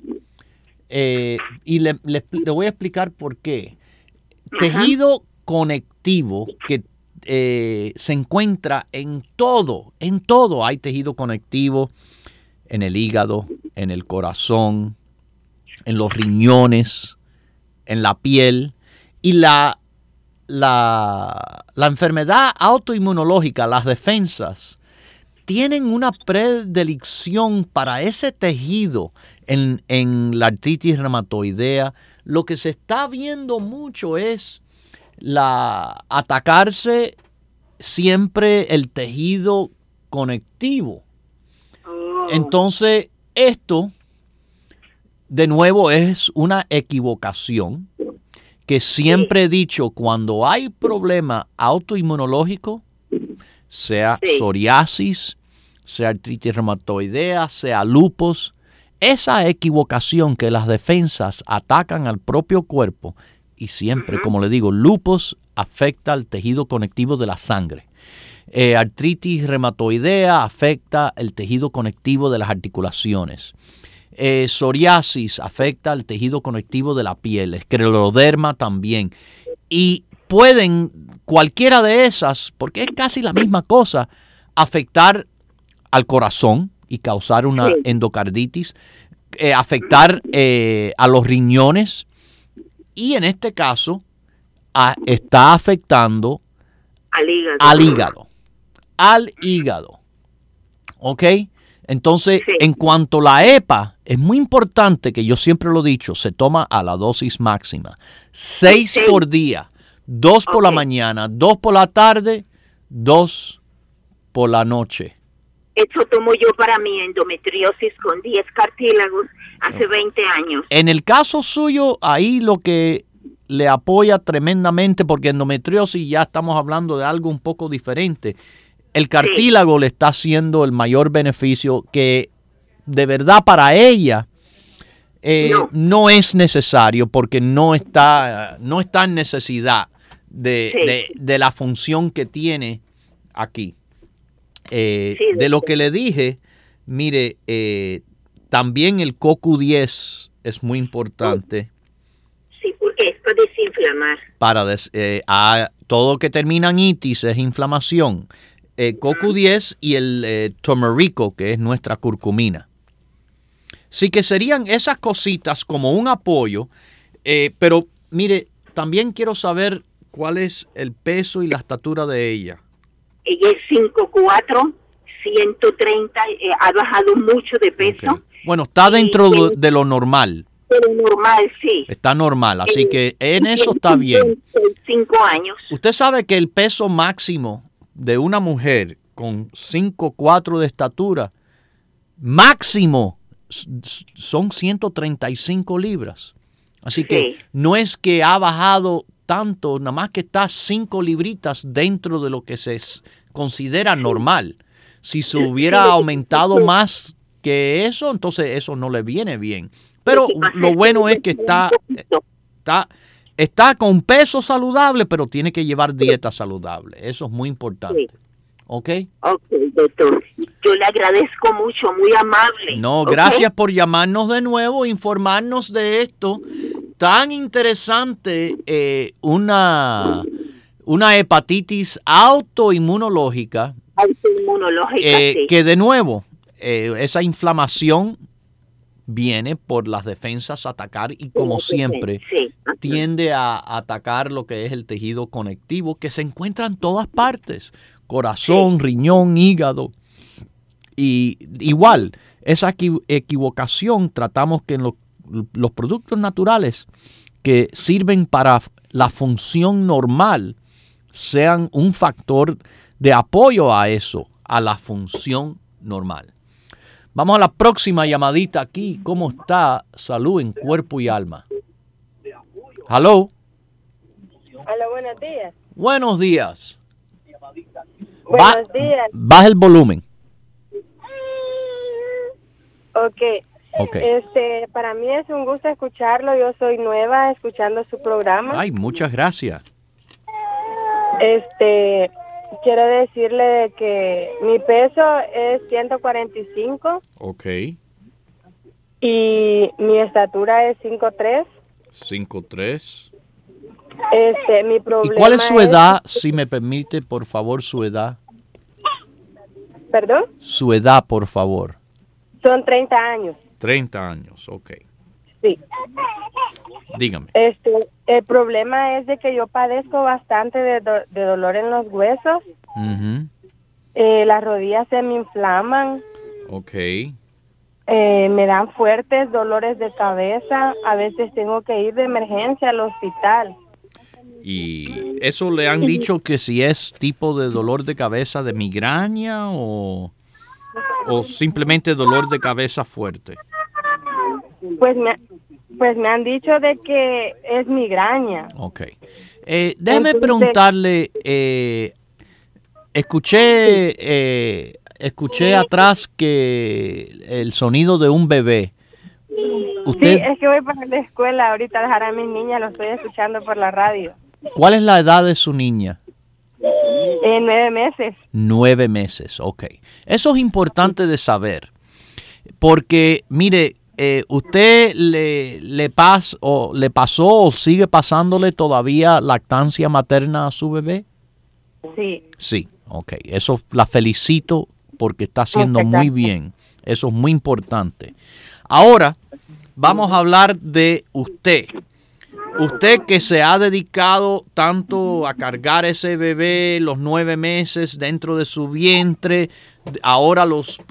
y le voy a explicar por qué. Tejido conectivo que se encuentra en todo hay tejido conectivo en el hígado, en el corazón, en los riñones, en la piel, y la enfermedad autoinmunológica, las defensas, tienen una predilección para ese tejido en la artritis reumatoidea. Lo que se está viendo mucho es atacarse siempre el tejido conectivo. Entonces, esto, de nuevo, es una equivocación que siempre he dicho, cuando hay problema autoinmunológico, sea psoriasis, sea artritis reumatoidea, sea lupus, esa equivocación que las defensas atacan al propio cuerpo, y siempre, como le digo, lupus afecta al tejido conectivo de la sangre. Artritis reumatoidea afecta el tejido conectivo de las articulaciones. Psoriasis afecta el tejido conectivo de la piel. Escleroderma también. Y pueden, cualquiera de esas, porque es casi la misma cosa, afectar al corazón y causar una endocarditis, afectar a los riñones, y en este caso está afectando al hígado. ¿Ok? Entonces, en cuanto a la EPA, es muy importante, que yo siempre lo he dicho, se toma a la dosis máxima. 6 por día, 2 por la mañana, 2 por la tarde, 2 por la noche. Eso tomo yo para mi endometriosis con 10 cartílagos hace 20 años. En el caso suyo, ahí lo que le apoya tremendamente, porque endometriosis ya estamos hablando de algo un poco diferente. El cartílago le está haciendo el mayor beneficio, que de verdad para ella no es necesario, porque no está en necesidad de la función que tiene aquí. De lo que le dije, mire, también el CoQ10 es muy importante. Sí, porque es para desinflamar. Todo que termina en itis es inflamación. CoQ10 y el turmerico, que es nuestra curcumina. Sí, que serían esas cositas como un apoyo, pero mire, también quiero saber cuál es el peso y la estatura de ella. Ella es 5'4", 130, ha bajado mucho de peso. Okay. Bueno, está dentro de lo normal. De lo normal, sí. Está normal, así que en eso está bien. 5 años. Usted sabe que el peso máximo de una mujer con 5'4" de estatura, máximo, son 135 libras. Así que no es que ha bajado tanto, nada más que está 5 libritas dentro de lo que se considera normal. Si se hubiera aumentado más que eso, entonces eso no le viene bien. Pero lo bueno es que está está con peso saludable, pero tiene que llevar dieta saludable. Eso es muy importante. Sí. ¿Ok? Ok, doctor. Yo le agradezco mucho, muy amable. No, gracias por llamarnos de nuevo, informarnos de esto. Tan interesante, una hepatitis autoinmunológica. Sí. Que de nuevo, esa inflamación viene por las defensas a atacar y como siempre tiende a atacar lo que es el tejido conectivo que se encuentra en todas partes. Corazón, riñón, hígado. Y igual, esa equivocación tratamos que en los productos naturales que sirven para la función normal sean un factor de apoyo a eso, a la función normal. Vamos a la próxima llamadita aquí. ¿Cómo está? Salud en cuerpo y alma. ¿Aló? Hola, buenos días. Buenos días. Buenos días. Baja el volumen. Okay. Para mí es un gusto escucharlo. Yo soy nueva escuchando su programa. Ay, muchas gracias. Quiero decirle que mi peso es 145. Ok. Y mi estatura es 5'3". 5'3". Mi problema. ¿Y cuál es su edad, si me permite, por favor, su edad? ¿Perdón? Su edad, por favor. Son 30 años. 30 años, ok. Sí. Dígame. El problema es de que yo padezco bastante de dolor en los huesos. Uh-huh. Las rodillas se me inflaman. Ok. Me dan fuertes dolores de cabeza. A veces tengo que ir de emergencia al hospital. ¿Y eso le han dicho que si es tipo de dolor de cabeza de migraña o simplemente dolor de cabeza fuerte? Pues me han dicho de que es migraña. Ok. Déjeme preguntarle, escuché atrás que el sonido de un bebé. ¿Usted? Sí, es que voy para la escuela ahorita a dejar a mis niñas, lo estoy escuchando por la radio. ¿Cuál es la edad de su niña? 9 meses. 9 meses, ok. Eso es importante de saber, porque, mire, ¿usted le pasó o sigue pasándole todavía lactancia materna a su bebé? Sí. Sí, ok. Eso la felicito porque está haciendo muy bien. Eso es muy importante. Ahora, vamos a hablar de usted. Usted que se ha dedicado tanto a cargar ese bebé los 9 meses dentro de su vientre, ahora los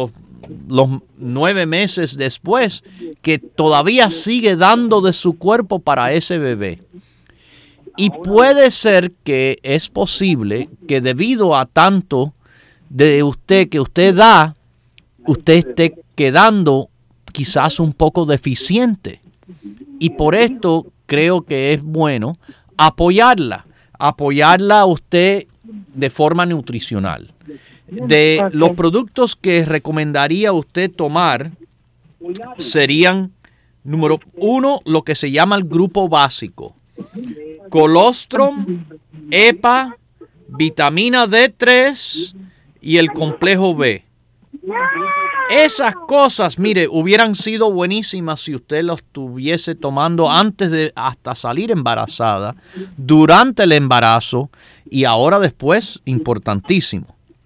9 meses después, que todavía sigue dando de su cuerpo para ese bebé. Y puede ser que es posible que debido a tanto de usted que usted da, usted esté quedando quizás un poco deficiente. Y por esto creo que es bueno apoyarla a usted de forma nutricional. De los productos que recomendaría usted tomar serían, número 1, lo que se llama el grupo básico. Colostrum, EPA, vitamina D3 y el complejo B. Esas cosas, mire, hubieran sido buenísimas si usted los estuviese tomando antes de hasta salir embarazada, durante el embarazo y ahora después, importantísimo.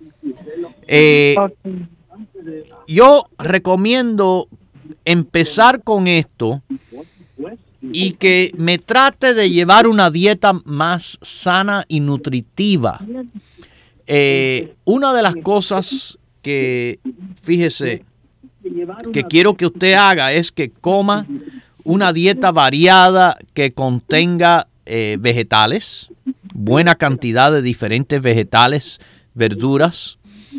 Yo recomiendo empezar con esto y que me trate de llevar una dieta más sana y nutritiva. Una de las cosas que, fíjese, que quiero que usted haga es que coma una dieta variada que contenga vegetales, buena cantidad de diferentes vegetales, verduras,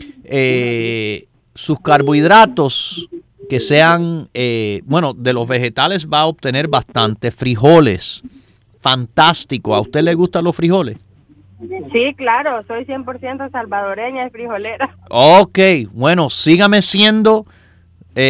sus carbohidratos que sean, de los vegetales va a obtener bastante, frijoles, fantástico. ¿A usted le gustan los frijoles? Sí, claro, soy 100% salvadoreña y frijolera. Ok, bueno, sígame siendo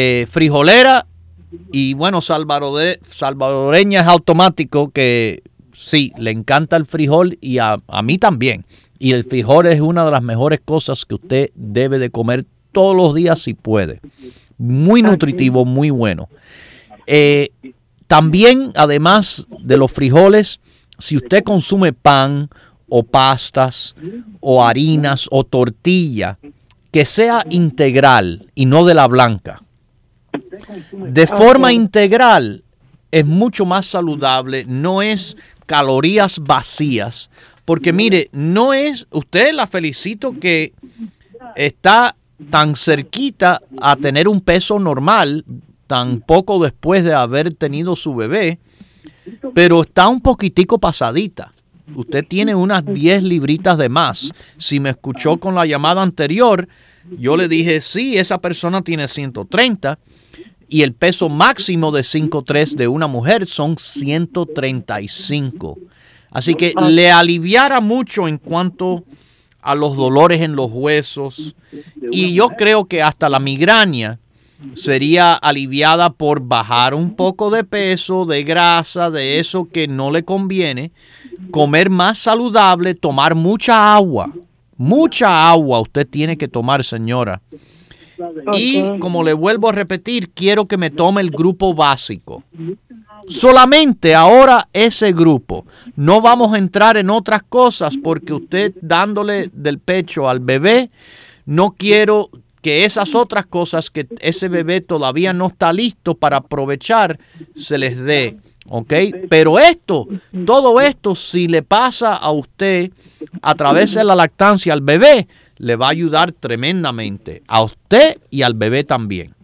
frijolera y bueno, salvadoreña es automático que sí, le encanta el frijol y a mí también. Y el frijol es una de las mejores cosas que usted debe de comer todos los días si puede. Muy nutritivo, muy bueno. También, además de los frijoles, si usted consume pan o pastas o harinas o tortilla, que sea integral y no de la blanca. De forma integral es mucho más saludable, no es calorías vacías, porque mire, usted la felicito que está tan cerquita a tener un peso normal, tan poco después de haber tenido su bebé, pero está un poquitico pasadita. Usted tiene unas 10 libritas de más. Si me escuchó con la llamada anterior, yo le dije, sí, esa persona tiene 130 y el peso máximo de 5'3" de una mujer son 135. Así que le aliviara mucho en cuanto a los dolores en los huesos y yo creo que hasta la migraña sería aliviada por bajar un poco de peso, de grasa, de eso que no le conviene, comer más saludable, tomar mucha agua. Mucha agua usted tiene que tomar, señora. Y como le vuelvo a repetir, quiero que me tome el grupo básico. Solamente ahora ese grupo. No vamos a entrar en otras cosas porque usted dándole del pecho al bebé, no quiero que esas otras cosas que ese bebé todavía no está listo para aprovechar, se les dé, ¿ok? Pero todo esto, si le pasa a usted a través de la lactancia al bebé, le va a ayudar tremendamente a usted y al bebé también.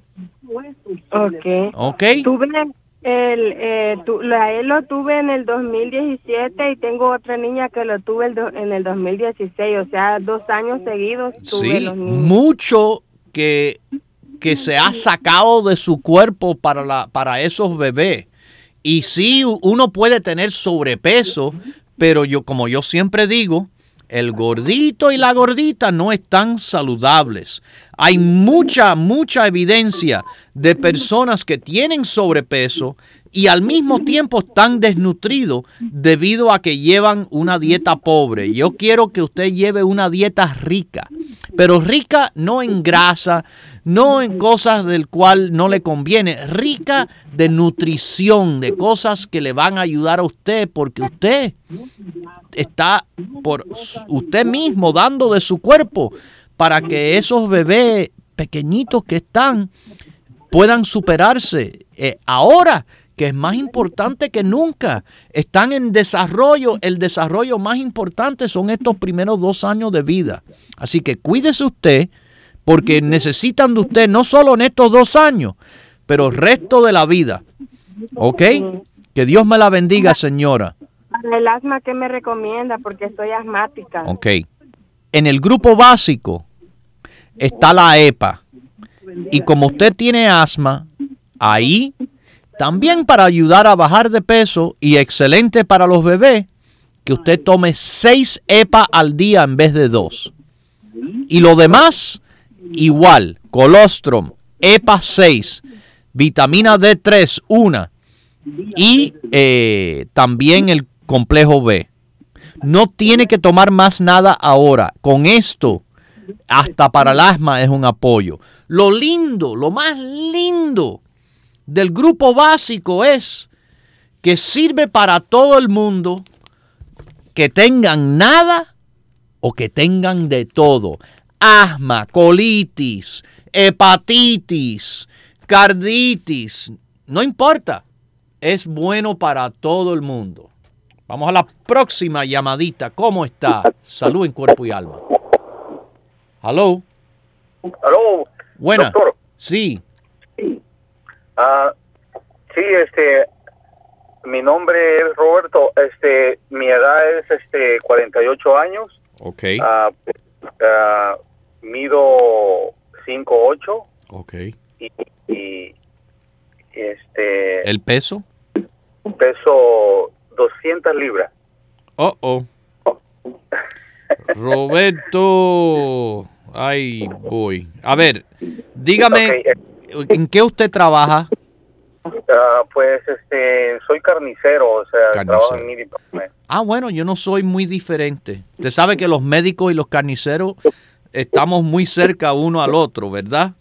¿Ok? Él lo tuve en el 2017 y tengo otra niña que lo tuve en el 2016, o sea, 2 años seguidos tuve los niños. Mucho que se ha sacado de su cuerpo para esos bebés. Y sí, uno puede tener sobrepeso, pero como yo siempre digo, el gordito y la gordita no están saludables. Hay mucha evidencia de personas que tienen sobrepeso y al mismo tiempo están desnutridos debido a que llevan una dieta pobre. Yo quiero que usted lleve una dieta rica, pero rica no en grasa, no en cosas del cual no le conviene, rica de nutrición, de cosas que le van a ayudar a usted, porque usted está por usted mismo dando de su cuerpo para que esos bebés pequeñitos que están puedan superarse. Ahora que es más importante que nunca, están en desarrollo. El desarrollo más importante son estos primeros 2 años de vida. Así que cuídese usted, porque necesitan de usted no solo en estos 2 años, pero el resto de la vida. ¿Ok? Que Dios me la bendiga, señora. Para el asma, ¿qué me recomienda? Porque soy asmática. Ok. En el grupo básico está la EPA. Y como usted tiene asma, ahí también para ayudar a bajar de peso y excelente para los bebés, que usted tome 6 EPA al día en vez de 2. Y lo demás, igual, colostrum, EPA 6, vitamina D3, 1 y también el complejo B. No tiene que tomar más nada ahora. Con esto, hasta para el asma es un apoyo. Lo lindo, lo más lindo del grupo básico es que sirve para todo el mundo, que tengan nada o que tengan de todo. Asma, colitis, hepatitis, carditis, no importa. Es bueno para todo el mundo. Vamos a la próxima llamadita. ¿Cómo está? Salud en cuerpo y alma. ¿Aló? ¿Aló? Buena. Doctor. Sí. Sí, mi nombre es Roberto. Mi edad es 48 años. Ok. Mido 5'8". Ok. Y ¿el peso? Peso 200 libras. Roberto. Ay, voy. A ver, dígame, ¿en qué usted trabaja? Pues soy carnicero, o sea, trabajo en meat department. Bueno, yo no soy muy diferente. Usted sabe que los médicos y los carniceros estamos muy cerca uno al otro, ¿verdad?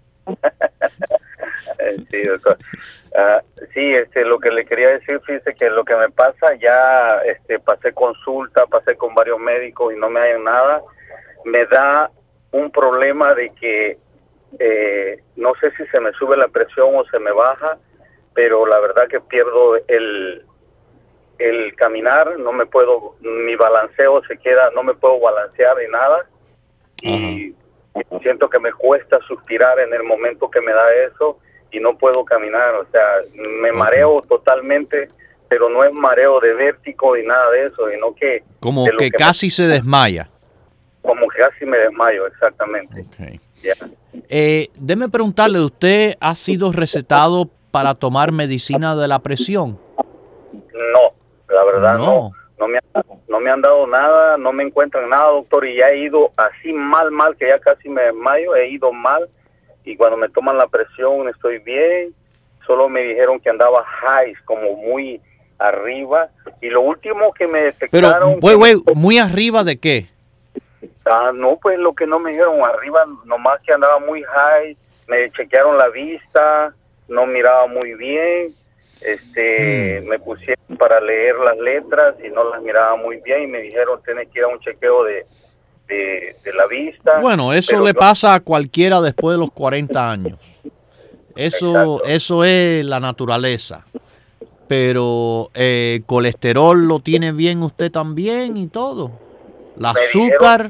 Sí, doctor. Sí, lo que le quería decir, fíjese que lo que me pasa, ya pasé consulta, pasé con varios médicos y no me hallan nada. Me da un problema de que no sé si se me sube la presión o se me baja, pero la verdad que pierdo el caminar, no me puedo, mi balanceo se queda, no me puedo balancear ni nada. Y siento que me cuesta suspirar en el momento que me da eso y no puedo caminar, o sea, me mareo totalmente, pero no es mareo de vértigo ni nada de eso, sino que... Como que casi se desmaya. Como que casi me desmayo, exactamente. Okay. Yeah. Déjeme preguntarle, ¿usted ha sido recetado para tomar medicina de la presión? No, la verdad no. No me han dado nada, no me encuentran nada, doctor, y ya he ido así mal, que ya casi me desmayo, he ido mal, y cuando me toman la presión estoy bien, solo me dijeron que andaba high, como muy arriba, y lo último que me detectaron... Pero, ¿muy arriba de qué? No, pues lo que no me dijeron, arriba nomás que andaba muy high, me chequearon la vista, no miraba muy bien, me pusieron para leer las letras y no las miraba muy bien y me dijeron tienes que ir a un chequeo de la vista. Bueno, eso le pasa a cualquiera después de los 40 años. Eso es la naturaleza. Pero colesterol lo tiene bien usted también y todo. El azúcar.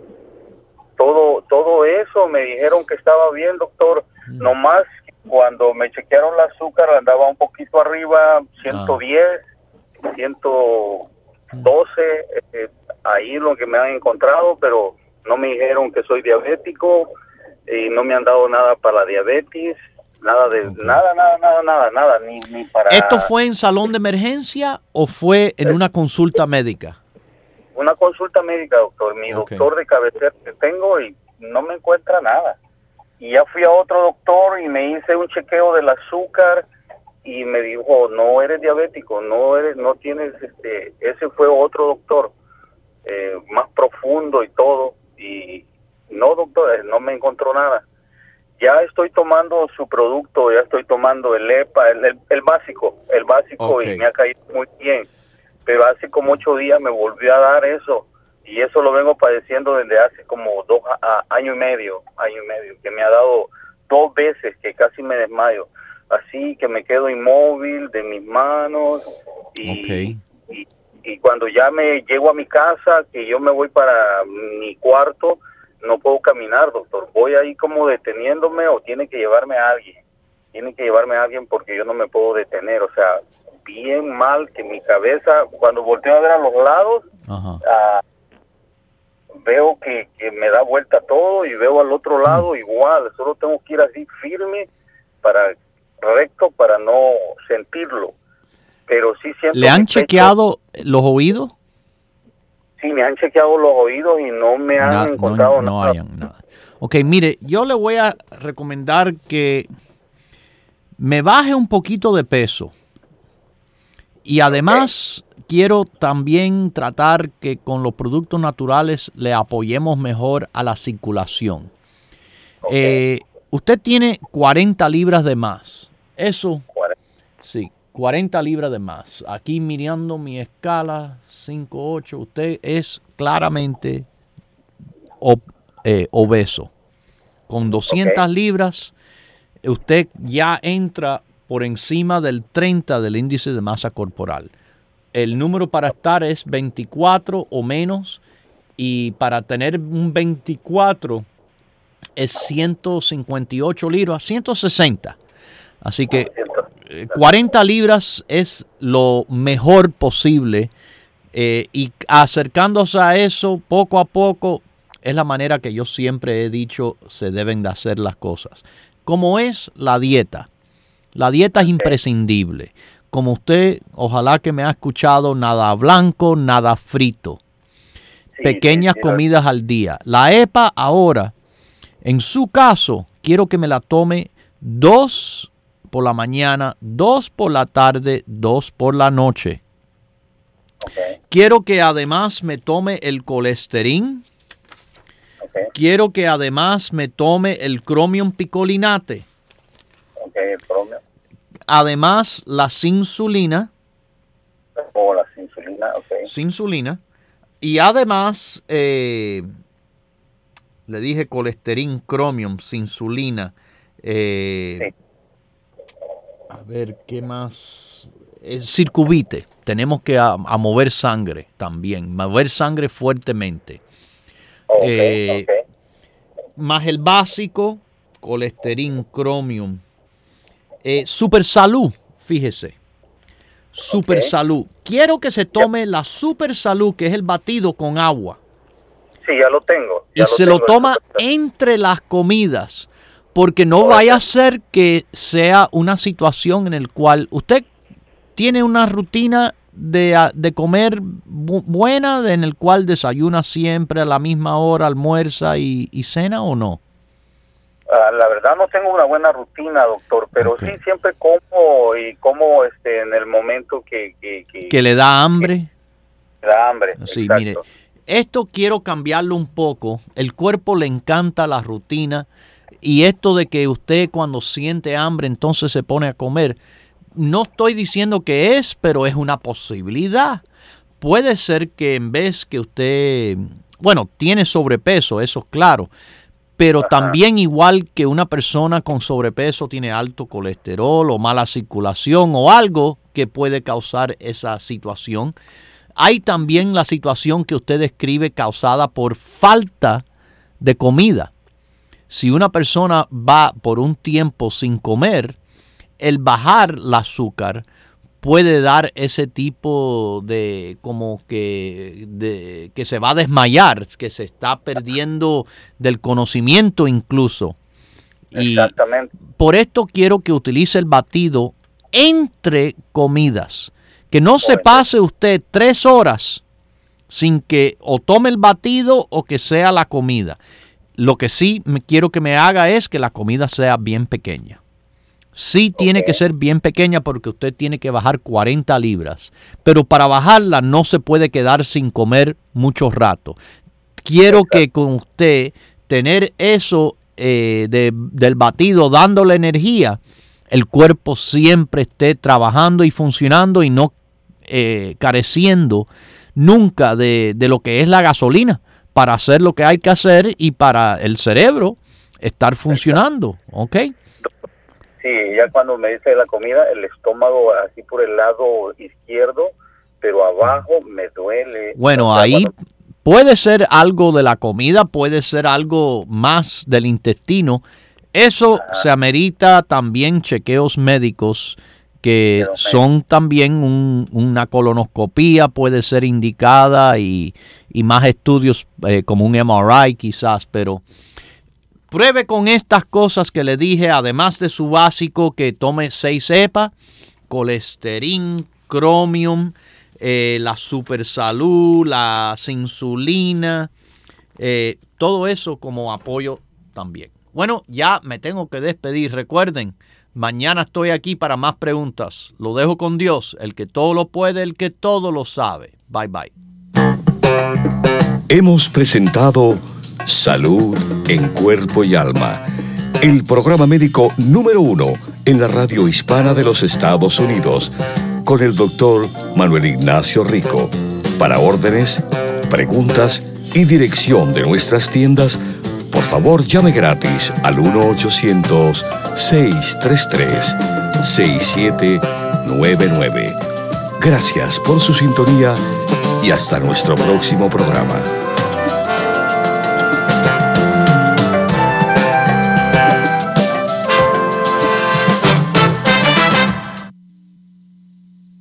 Todo eso me dijeron que estaba bien, doctor. Nomás cuando me chequearon el azúcar andaba un poquito arriba, 110, 112, ahí lo que me han encontrado, pero no me dijeron que soy diabético y no me han dado nada para la diabetes, nada de nada, ni para... ¿Esto fue en salón de emergencia o fue en una consulta médica? Una consulta médica, doctor. Mi doctor de cabecera que tengo y no me encuentra nada. Y ya fui a otro doctor y me hice un chequeo del azúcar y me dijo, no eres diabético, no tienes, ese fue otro doctor, más profundo y todo. Y no, doctor, no me encontró nada. Ya estoy tomando su producto, ya estoy tomando el EPA, el básico, y me ha caído muy bien. Pero hace como 8 días me volvió a dar eso y eso lo vengo padeciendo desde hace como año y medio, que me ha dado 2 veces que casi me desmayo, así que me quedo inmóvil de mis manos y cuando ya me llego a mi casa, que yo me voy para mi cuarto, no puedo caminar, doctor, voy ahí como deteniéndome o tiene que llevarme a alguien porque yo no me puedo detener, o sea, bien mal que mi cabeza, cuando volteo a ver a los lados, veo que me da vuelta todo y veo al otro lado igual, solo tengo que ir así firme, recto para no sentirlo, pero sí siento... ¿Le han chequeado los oídos? Sí, me han chequeado los oídos y no me han encontrado nada. No hayan nada. Ok, mire, yo le voy a recomendar que me baje un poquito de peso. Y además quiero también tratar que con los productos naturales le apoyemos mejor a la circulación. Usted tiene 40 libras de más. Eso, sí, 40 libras de más. Aquí mirando mi escala 5-8, usted es claramente obeso. Con 200 libras, usted ya entra por encima del 30 del índice de masa corporal. El número para estar es 24 o menos y para tener un 24 es 158 libras, 160. Así que 40 libras es lo mejor posible y acercándose a eso poco a poco es la manera que yo siempre he dicho se deben de hacer las cosas. Como es la dieta. La dieta es imprescindible. Como usted, ojalá que me ha escuchado, nada blanco, nada frito. Pequeñas comidas al día. La EPA ahora, en su caso, quiero que me la tome 2 por la mañana, 2 por la tarde, 2 por la noche. Okay. Quiero que además me tome el colesterol. Okay. Quiero que además me tome el cromium picolinate. Okay, el cromium. Además, la sinsulina. La sinsulina, ok. Sinsulina. Y además, le dije colesterol, cromium, sinsulina. Sí. A ver, ¿qué más? Circuvite. Tenemos que a mover sangre también. Mover sangre fuertemente. Okay. Más el básico, colesterol, cromium. Super Salud, fíjese. Super Salud. Quiero que se tome la Super Salud, que es el batido con agua. Sí, ya lo tengo. Lo toma entre las comidas, porque no vaya a ser que sea una situación en la cual usted tiene una rutina de comer buena, en el cual desayuna siempre a la misma hora, almuerza y cena, ¿o no? La verdad no tengo una buena rutina, doctor, pero sí siempre como en el momento que le da hambre. Le da hambre. Sí, mire, esto quiero cambiarlo un poco. El cuerpo le encanta la rutina y esto de que usted cuando siente hambre entonces se pone a comer. No estoy diciendo que es, pero es una posibilidad. Puede ser que en vez que usted, tiene sobrepeso, eso es claro. Pero también igual que una persona con sobrepeso tiene alto colesterol o mala circulación o algo que puede causar esa situación, hay también la situación que usted describe causada por falta de comida. Si una persona va por un tiempo sin comer, el bajar el azúcar puede dar ese tipo de que se va a desmayar, que se está perdiendo del conocimiento incluso. Exactamente. Y por esto quiero que utilice el batido entre comidas. Que no se pase usted 3 horas sin que o tome el batido o que sea la comida. Lo que sí quiero que me haga es que la comida sea bien pequeña. Sí tiene que ser bien pequeña porque usted tiene que bajar 40 libras. Pero para bajarla no se puede quedar sin comer mucho rato. Quiero que con usted tener eso del batido dándole energía, el cuerpo siempre esté trabajando y funcionando y no careciendo nunca de lo que es la gasolina para hacer lo que hay que hacer y para el cerebro estar funcionando. ¿Ok? Sí, ya cuando me dice la comida, el estómago así por el lado izquierdo, pero abajo me duele. Bueno, ahí puede ser algo de la comida, puede ser algo más del intestino. Eso se amerita también chequeos médicos que son también una colonoscopía puede ser indicada y más estudios como un MRI quizás, pero pruebe con estas cosas que le dije, además de su básico, que tome 6 EPA, colesterol, cromium, la Super Salud, la sinsulina, todo eso como apoyo también. Bueno, ya me tengo que despedir. Recuerden, mañana estoy aquí para más preguntas. Lo dejo con Dios, el que todo lo puede, el que todo lo sabe. Bye, bye. Hemos presentado Salud en Cuerpo y Alma, el programa médico número 1 en la radio hispana de los Estados Unidos, con el doctor Manuel Ignacio Rico. Para órdenes, preguntas y dirección de nuestras tiendas, por favor llame gratis al 1-800-633-6799. Gracias por su sintonía y hasta nuestro próximo programa.